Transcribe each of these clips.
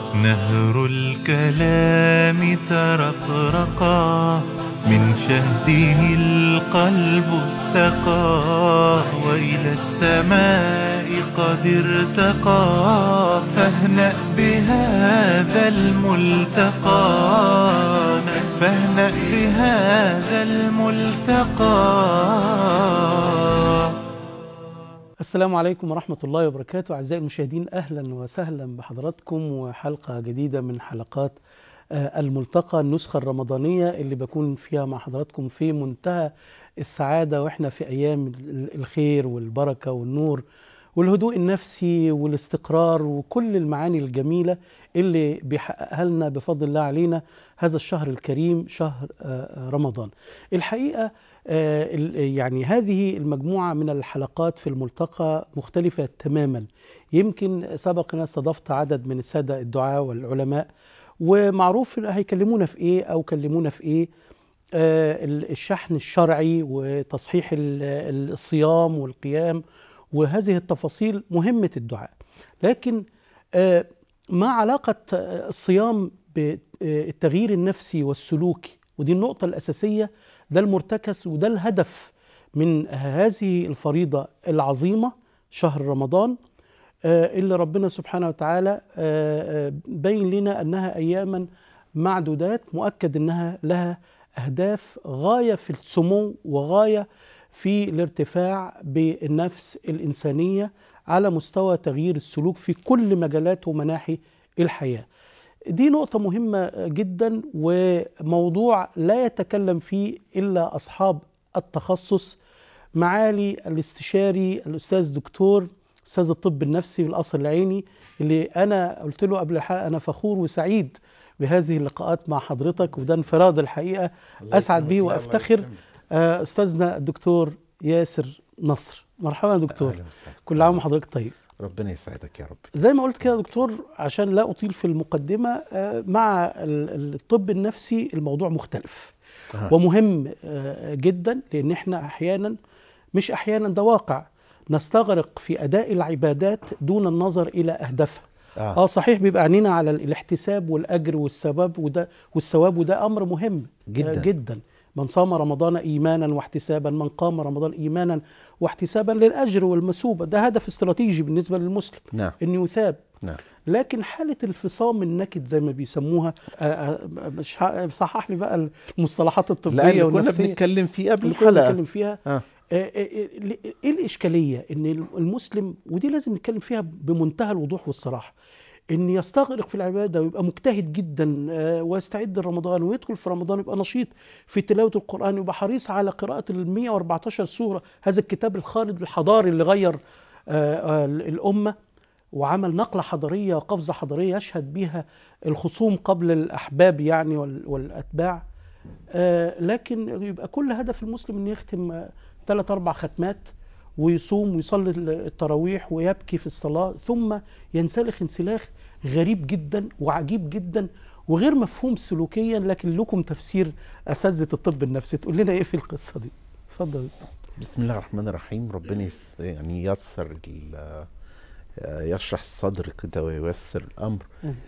نهر الكلام ترقرقا من شهده القلب استقى وإلى السماء قد ارتقى فاهنأ بهذا الملتقى فاهنأ بهذا الملتقى. السلام عليكم ورحمة الله وبركاته. أعزائي المشاهدين، أهلا وسهلا بحضراتكم وحلقة جديدة من حلقات الملتقى، النسخة الرمضانية اللي بكون فيها مع حضراتكم في منتهى السعادة وإحنا في أيام الخير والبركة والنور والهدوء النفسي والاستقرار وكل المعاني الجميلة اللي بيحققها لنا بفضل الله علينا هذا الشهر الكريم، شهر رمضان. الحقيقة يعني هذه المجموعة من الحلقات في الملتقى مختلفة تماما. يمكن سبق أن استضفت عدد من السادة الدعاة والعلماء، ومعروف هيكلمونا في إيه أو كلمونا في إيه، الشحن الشرعي وتصحيح الصيام والقيام وهذه التفاصيل مهمة الدعاء. لكن ما علاقة الصيام بالتغيير النفسي والسلوكي؟ ودي النقطة الأساسية، ده المرتكز وده الهدف من هذه الفريضة العظيمة شهر رمضان، اللي ربنا سبحانه وتعالى بين لنا أنها أياما معدودات، مؤكد أنها لها أهداف غاية في السمو وغاية في الارتفاع بالنفس الإنسانية على مستوى تغيير السلوك في كل مجالات ومناحي الحياة. دي نقطة مهمة جدا وموضوع لا يتكلم فيه إلا أصحاب التخصص. معالي الاستشاري الأستاذ دكتور أستاذ الطب النفسي بالقصر العيني، اللي أنا قلت له قبل الحلقة أنا فخور وسعيد بهذه اللقاءات مع حضرتك، وده انفراد الحقيقة أسعد به وأفتخر. أستاذنا الدكتور ياسر نصر، مرحبا يا دكتور. كل عام وحضرتك طيب. ربنا يسعدك يا رب. زي ما قلت كده يا دكتور، عشان لا أطيل في المقدمة، مع الطب النفسي الموضوع مختلف ومهم جدا، لأن احنا أحيانا، مش أحيانا، ده واقع، نستغرق في أداء العبادات دون النظر إلى أهدافها. صحيح بيبقى عنينا على الاحتساب والأجر والثواب، وده أمر مهم جدا. من صام رمضان إيمانا واحتسابا، من قام رمضان إيمانا واحتسابا للأجر والمثوبة، ده هدف استراتيجي بالنسبة للمسلم. نعم. إنه يثاب. نعم. لكن حالة الفصام النكد زي ما بيسموها، مش صحح لي بقى المصطلحات الطبية والنفسية كنا بنتكلم فيه قبل الحلقة. بنتكلم فيها ايه الإشكالية؟ ان المسلم، ودي لازم نتكلم فيها بمنتهى الوضوح والصراحة، ان يستغرق في العبادة ويبقى مجتهد جدا ويستعد لرمضان ويدخل في رمضان يبقى نشيط في تلاوة القرآن ويبقى حريص على قراءة 114 سورة، هذا الكتاب الخالد الحضاري اللي غير الأمة وعمل نقلة حضارية وقفزة حضارية يشهد بها الخصوم قبل الأحباب يعني والأتباع. لكن يبقى كل هدف المسلم أن يختم 3-4 ختمات ويصوم ويصلي التراويح ويبكي في الصلاة، ثم ينسلخ انسلاخ غريب جدا وعجيب جدا وغير مفهوم سلوكيا. لكن لكم تفسير أساتذة الطب النفسي، تقول لنا إيه في القصة دي؟ اتفضل. بسم الله الرحمن الرحيم. ربنا يعني ييسر، يشرح الصدر كده وييسر الأمر.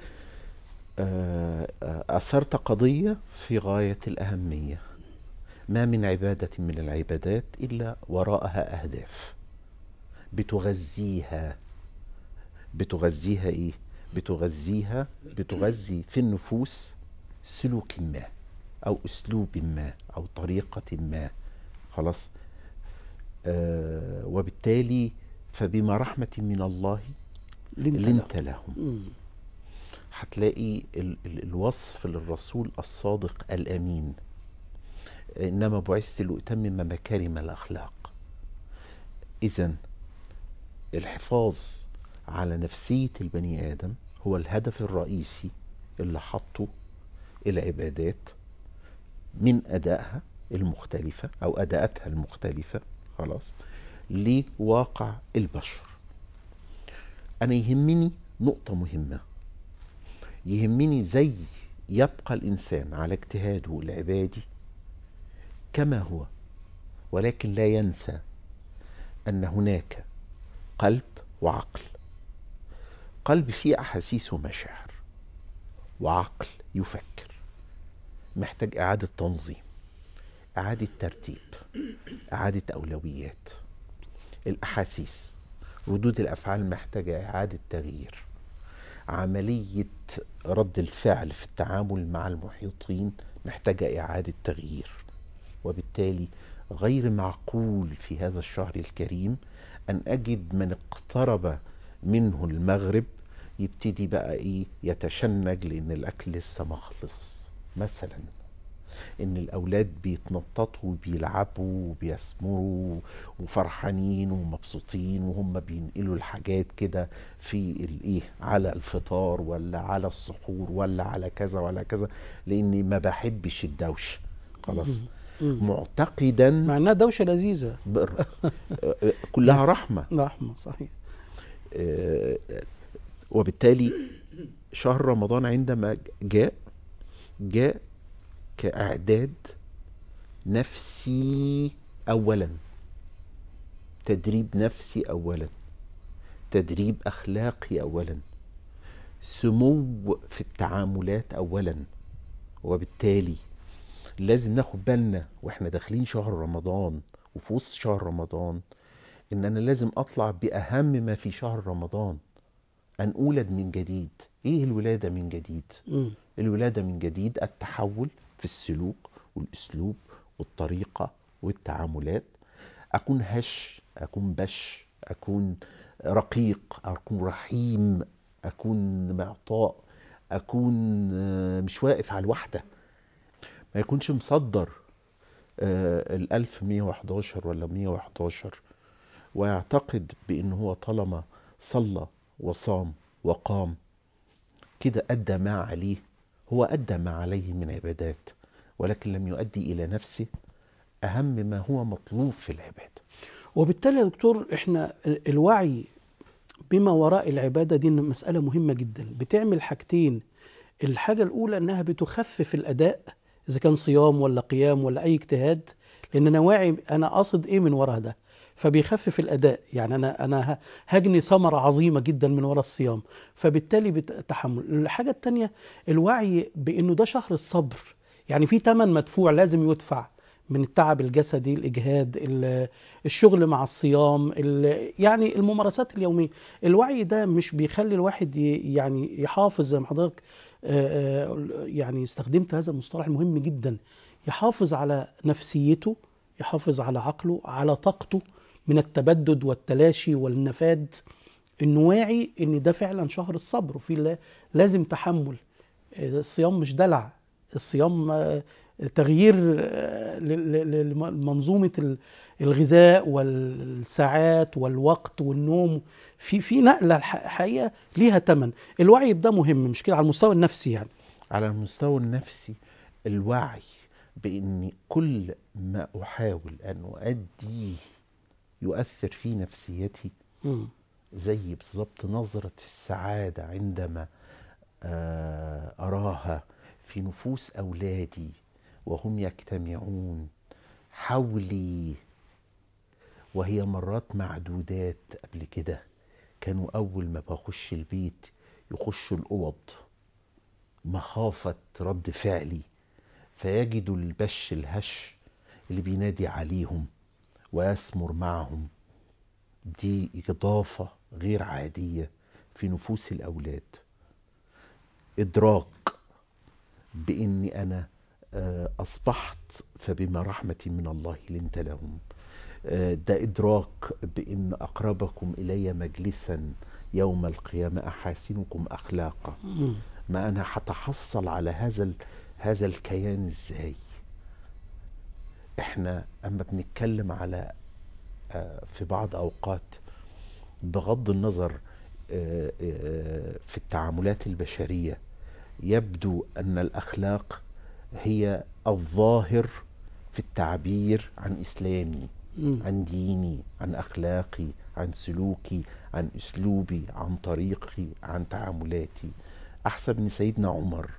أثرت قضية في غاية الأهمية. ما من عبادة من العبادات إلا وراءها أهداف بتغذيها إيه؟ بتغذي في النفوس سلوك ما أو أسلوب ما أو طريقة ما. خلاص. وبالتالي فبما رحمة من الله لنت لهم. هتلاقي الوصف للرسول الصادق الأمين، إنما بعثت لأتمم مكارم الأخلاق. إذن الحفاظ على نفسية البني آدم هو الهدف الرئيسي اللي حطه العبادات من أدائها المختلفة أو أداءاتها المختلفة، خلاص، لواقع البشر. أنا يهمني نقطة مهمة، يهمني زي يبقى الإنسان على اجتهاده العبادي كما هو، ولكن لا ينسى أن هناك قلب وعقل. قلب فيه أحاسيس ومشاعر، وعقل يفكر، محتاج إعادة تنظيم، إعادة ترتيب، إعادة أولويات. الأحاسيس، ردود الأفعال محتاجة إعادة تغيير. عملية رد الفعل في التعامل مع المحيطين محتاجة إعادة تغيير. وبالتالي غير معقول في هذا الشهر الكريم أن أجد من اقترب منه المغرب يبتدي بقى إيه يتشنج لأن الأكل لسه ما خلص مثلا، ان الاولاد بيتنططوا وبيلعبوا وبيسمروا وفرحانين ومبسوطين وهم بينقلوا الحاجات كده في الايه على الفطار ولا على السحور ولا على كذا ولا كذا، لاني ما بحبش الدوشه خلاص. معتقدا مع انها دوشه لذيذه كلها رحمه. رحمه صحيح. وبالتالي شهر رمضان عندما جاء كإعداد نفسي أولا، تدريب نفسي أولا، تدريب أخلاقي أولا، سمو في التعاملات أولا. وبالتالي لازم ناخد بالنا واحنا داخلين شهر رمضان وفي وسط شهر رمضان ان انا لازم اطلع باهم ما في شهر رمضان، ان اولد من جديد. ايه الولادة من جديد؟ الولادة من جديد التحول في السلوك والاسلوب والطريقة والتعاملات. اكون هش، اكون بش، اكون رقيق، اكون رحيم، اكون معطاء، اكون مش واقف على الوحدة، ما يكونش مصدر 1111 ولا 111 ويعتقد بأنه هو طالما صلى وصام وقام كده أدى ما عليه. هو أدى ما عليه من عبادات، ولكن لم يؤدي إلى نفسه أهم ما هو مطلوب في العبادة. وبالتالي يا دكتور احنا الوعي بما وراء العبادة دي مسألة مهمة جدا، بتعمل حاجتين. الحاجة الأولى أنها بتخفف الأداء إذا كان صيام ولا قيام ولا أي اجتهاد، لأن أنا واعي أنا قاصد إيه من وراء ده، فبيخفف الأداء. يعني أنا هجني ثمرة عظيمة جدا من وراء الصيام، فبالتالي بتحمل. الحاجة التانية الوعي بأنه ده شهر الصبر، يعني في ثمن مدفوع لازم يدفع من التعب الجسدي، الإجهاد، الشغل مع الصيام، يعني الممارسات اليومية. الوعي ده مش بيخلي الواحد يعني يحافظ زي ما حضرتك يعني استخدمت هذا المصطلح المهم جدا، يحافظ على نفسيته، يحافظ على عقله، على طاقته من التبدد والتلاشي والنفاد. انه واعي ان ده فعلا شهر الصبر وفي لازم تحمل. الصيام مش دلع، الصيام تغيير لمنظومة الغذاء والساعات والوقت والنوم، في نقلة حقيقة ليها ثمن. الوعي ده مهم، مش كده على المستوى النفسي؟ يعني على المستوى النفسي الوعي بأن كل ما أحاول أن أؤديه يؤثر في نفسيتي، زي بالضبط نظرة السعادة عندما أراها في نفوس أولادي وهم يجتمعون حولي، وهي مرات معدودات. قبل كده كانوا أول ما بخش البيت يخشوا الأوض مخافة رد فعلي، فيجدوا البش الهش اللي بينادي عليهم ويسمر معهم. دي إضافة غير عادية في نفوس الأولاد. إدراك بإني أنا أصبحت فبما رحمة من الله لنت لهم. ده إدراك بإن أقربكم إلي مجلسا يوم القيامة أحاسنكم أخلاقا. ما أنا هتحصل على هذا الكيان إزاي؟ إحنا أما بنتكلم على في بعض أوقات بغض النظر في التعاملات البشرية يبدو أن الأخلاق هي الظاهر في التعبير عن إسلامي، عن ديني، عن أخلاقي، عن سلوكي، عن أسلوبي، عن طريقي، عن تعاملاتي. أحسب أن سيدنا عمر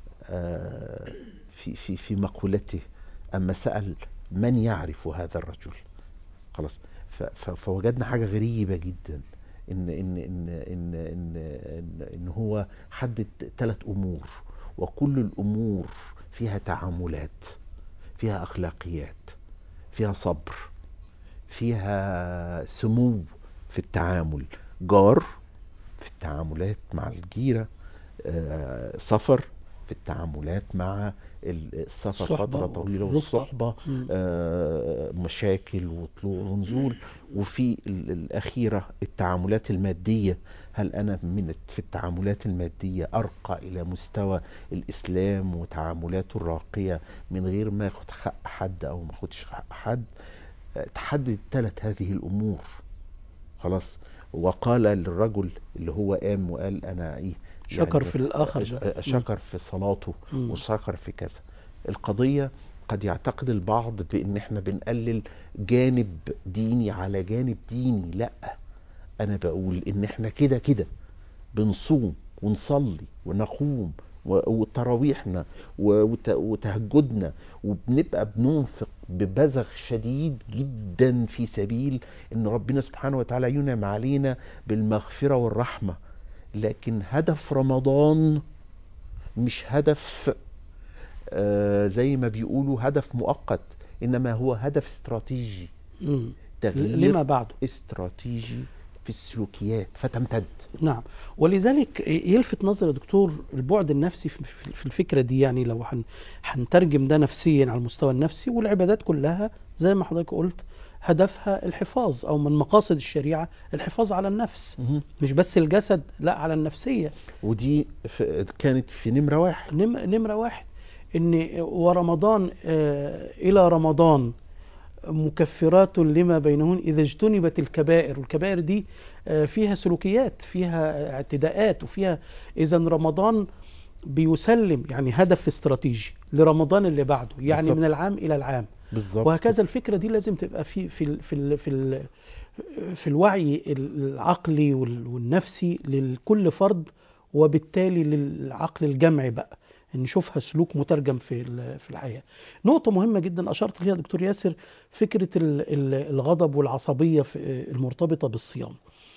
في مقولته أما سأل من يعرف هذا الرجل، خلاص فوجدنا حاجة غريبة جدا، إن هو حدد 3 أمور. وكل الأمور فيها تعاملات، فيها أخلاقيات، فيها صبر، فيها سمو في التعامل، جار في التعاملات مع الجيرة، سفر في التعاملات مع السفر فترة طويلة والصحبة، مشاكل وطلوع ونزول. وفي الأخيرة التعاملات المادية، هل أنا في التعاملات المادية أرقى إلى مستوى الإسلام وتعاملاته الراقية من غير ما ياخد حق حد أو ما ياخدش حق حد؟ تحدد هذه الأمور خلاص. وقال للرجل اللي هو قام وقال أنا إيه، شكر في الآخر ده. شكر في صلاته وشكر في كذا. القضية قد يعتقد البعض بأن احنا بنقلل جانب ديني على جانب ديني. لا، أنا بقول إن احنا كده بنصوم ونصلي ونقوم وتراويحنا وتهجدنا، وبنبقى بننفق ببذخ شديد جدا في سبيل ان ربنا سبحانه وتعالى ينعم علينا بالمغفرة والرحمة. لكن هدف رمضان مش هدف زي ما بيقولوا هدف مؤقت، انما هو هدف استراتيجي، تغيير لما بعده استراتيجي في السلوكيات فتمتد. نعم. ولذلك يلفت نظر يا دكتور البعد النفسي في الفكرة دي. يعني لو هنترجم ده نفسيا على المستوى النفسي، والعبادات كلها زي ما حضرتك قلت هدفها الحفاظ، أو من مقاصد الشريعة الحفاظ على النفس، مش بس الجسد، لا على النفسية. ودي كانت في نمرة واحد إن ورمضان إلى رمضان مكفرات لما بينهن إذا اجتنبت الكبائر. والكبائر دي فيها سلوكيات، فيها اعتداءات، وفيها إذا رمضان بيسلم يعني هدف استراتيجي لرمضان اللي بعده، يعني بالزبط. من العام إلى العام بالزبط. وهكذا الفكرة دي لازم تبقى في الوعي العقلي والنفسي لكل فرد، وبالتالي للعقل الجمعي بقى نشوفها سلوك مترجم في الحياة. نقطة مهمة جدا أشرت ليها دكتور ياسر، فكرة الغضب والعصبية المرتبطة بالصيام.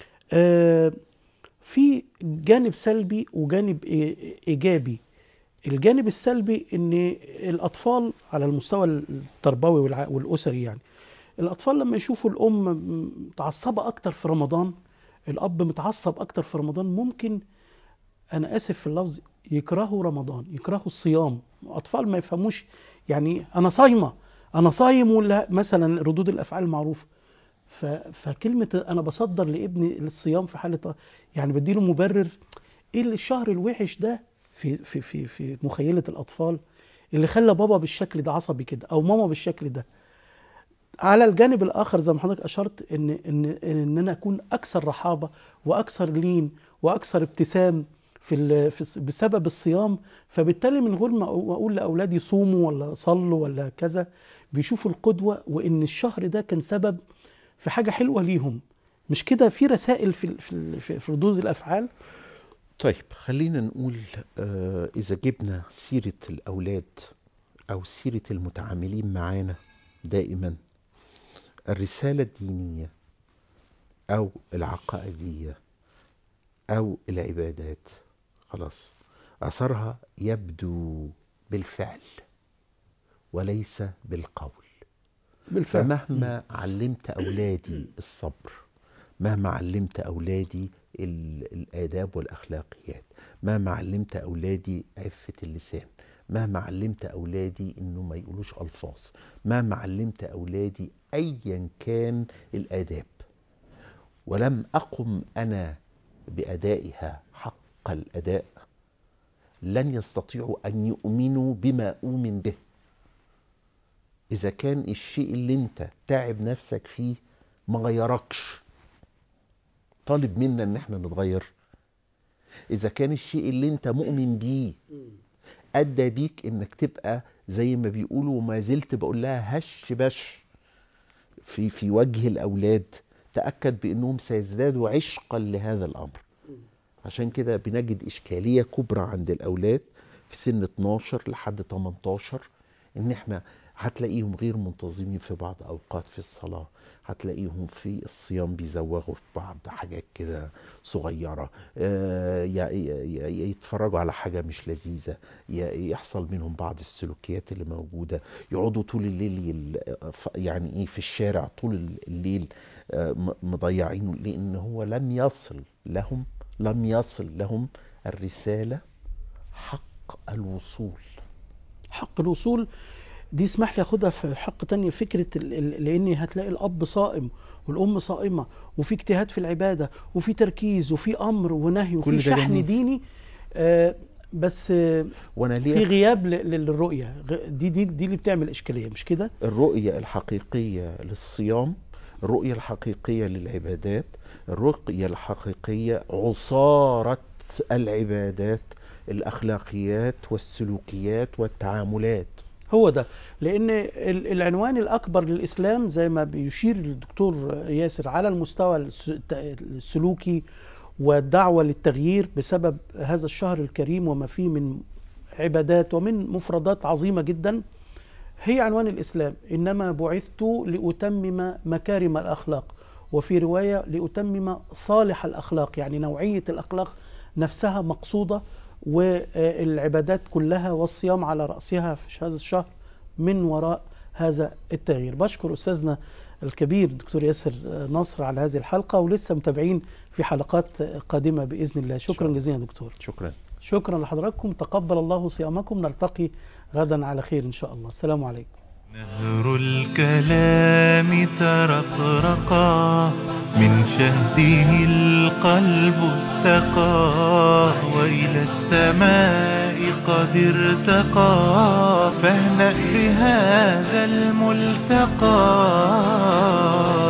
في جانب سلبي وجانب إيجابي. الجانب السلبي إن الأطفال على المستوى التربوي والأسري، يعني الأطفال لما يشوفوا الأم متعصبة أكتر في رمضان، الأب متعصب أكتر في رمضان، ممكن، أنا آسف في اللفظ، يكرهوا رمضان، يكرهوا الصيام. أطفال ما يفهموش يعني أنا صايم ولا مثلا ردود الأفعال المعروفة. فكلمة أنا بصدر لابني للصيام في حالة يعني بديله مبرر. إيه الشهر الوحش ده في مخيلة الأطفال اللي خلى بابا بالشكل ده عصبي كده أو ماما بالشكل ده؟ على الجانب الآخر زي ما حضرتك أشرت إن أنا أكون أكثر رحابة وأكثر لين وأكثر ابتسام بسبب الصيام. فبالتالي من غير ما أقول لأولادي صوموا ولا صلوا ولا كذا، بيشوفوا القدوة، وإن الشهر ده كان سبب في حاجة حلوة ليهم. مش كده في رسائل في ردود الأفعال؟ طيب خلينا نقول إذا جبنا سيرة الأولاد أو سيرة المتعاملين معانا دائما، الرسالة الدينية أو العقائدية أو العبادات خلاص أثرها يبدو بالفعل وليس بالقول. فمهما علمت أولادي الصبر، مهما علمت أولادي الآداب والأخلاقيات، مهما علمت أولادي عفة اللسان، مهما علمت أولادي إنه ما يقولوش ألفاظ، مهما علمت أولادي أيا كان الآداب، ولم أقم أنا بأدائها حق الأداء، لن يستطيعوا أن يؤمنوا بما أؤمن به. إذا كان الشيء اللي انت تعب نفسك فيه ما غيركش، طالب منا ان احنا نتغير. إذا كان الشيء اللي انت مؤمن بيه أدى بيك انك تبقى زي ما بيقولوا، وما زلت بقول لها هش بش في وجه الأولاد، تأكد بأنهم سيزدادوا عشقا لهذا الأمر. عشان كده بنجد إشكالية كبرى عند الأولاد في سن 12 لحد 18، إن إحنا هتلاقيهم غير منتظمين في بعض أوقات في الصلاة، هتلاقيهم في الصيام بيزوغوا في بعض حاجات كده صغيرة، يتفرجوا على حاجة مش لذيذة، يحصل منهم بعض السلوكيات اللي موجودة، يقعدوا طول الليل يعني ايه في الشارع طول الليل مضيعينه، لأن هو لم يصل لهم الرسالة حق الوصول. حق الوصول دي اسمح لي اخدها في حق تانية، فكرة لان هتلاقي الاب صائم والام صائمة، وفي اجتهاد في العبادة، وفي تركيز، وفي امر ونهي، وفي شحن ديني، بس في غياب للرؤية دي اللي بتعمل اشكالية، مش كده؟ الرؤية الحقيقية للصيام، الرؤية الحقيقية للعبادات، الرؤية الحقيقية عصارة العبادات، الأخلاقيات والسلوكيات والتعاملات. هو ده، لأن العنوان الأكبر للإسلام زي ما بيشير الدكتور ياسر على المستوى السلوكي والدعوة للتغيير بسبب هذا الشهر الكريم وما فيه من عبادات ومن مفردات عظيمة جدا، هي عنوان الإسلام: إنما بعثت لأتمم مكارم الأخلاق، وفي رواية لأتمم صالح الأخلاق، يعني نوعية الأخلاق نفسها مقصودة، والعبادات كلها والصيام على رأسها في هذا الشهر من وراء هذا التغيير. بشكر أستاذنا الكبير دكتور ياسر نصر على هذه الحلقة، ولسه متابعين في حلقات قادمة بإذن الله. شكرا جزيلا دكتور. شكرا لحضراتكم، تقبل الله صيامكم، نلتقي غدا على خير إن شاء الله. السلام عليكم. نهر الكلام ترقرقا، من شهده القلب استقى، وإلى السماء قد ارتقى، فاهنأ بهذا الملتقى.